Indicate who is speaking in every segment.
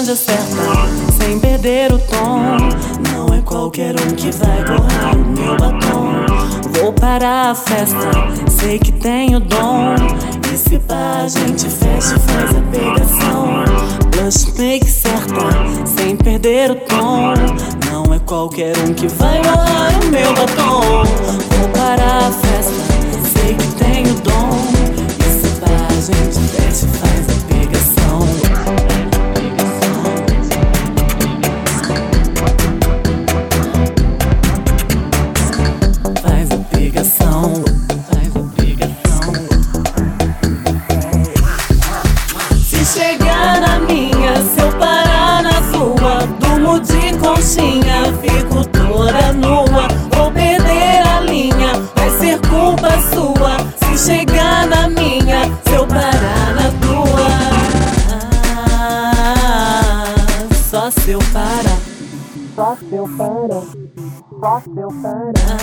Speaker 1: onde acerta, sem perder o tom. Não é qualquer um que vai borrar o meu batom. Vou parar a festa, sei que tenho dom. E se pá, a gente fecha e faz a pegação. Blush make certa, sem perder o tom. Não é qualquer um que vai borrar o meu batom. Vou parar a festa, sei que tenho dom. E se pá, a gente fecha e faz a pegação. Faz a pegação. Faz a pegação. Se chegar na minha, se eu parar na sua, durmo de conchinha, fico toda nua. Vou perder a linha, vai ser culpa sua. Se chegar na minha, se eu parar na tua. Só se eu parar. Só se eu parar. Só se eu parar.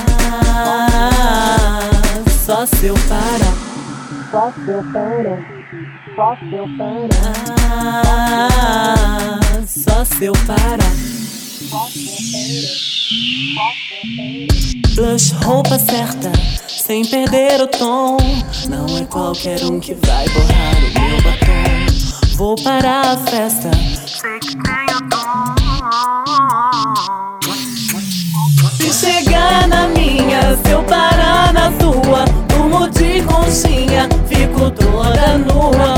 Speaker 1: Só se eu parar. Só se eu parar. Só se eu parar. Só se eu parar. Blush, roupa certa, sem perder o tom. Não é qualquer um que vai borrar o meu batom. Vou parar a festa, sei que tenho dom. Se chegar na minha, se eu parar na tua, durmo de conchinha, fico toda nua.